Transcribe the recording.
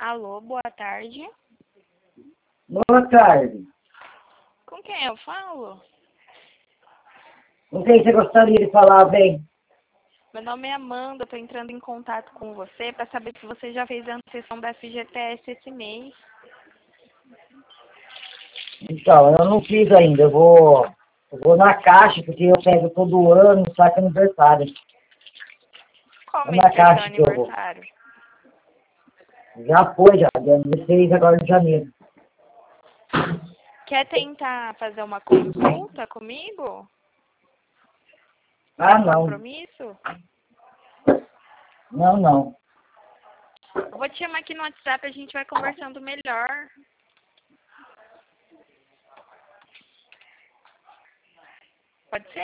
Alô, boa tarde. Boa tarde. Com quem eu falo? Com quem você gostaria de falar, bem? Meu nome é Amanda, estou entrando em contato com você para saber se você já fez a sessão da FGTS esse mês. Então, eu não fiz ainda. Eu vou na caixa, porque eu pego todo ano, saco aniversário. Qual É mês na que é seu caixa que eu vou. aniversário? Já foi, já. Dia 16 agora de janeiro. Quer tentar fazer uma consulta comigo? Ah, Sem não. compromisso? Não, não. Eu vou te chamar aqui no WhatsApp e a gente vai conversando melhor. Pode ser?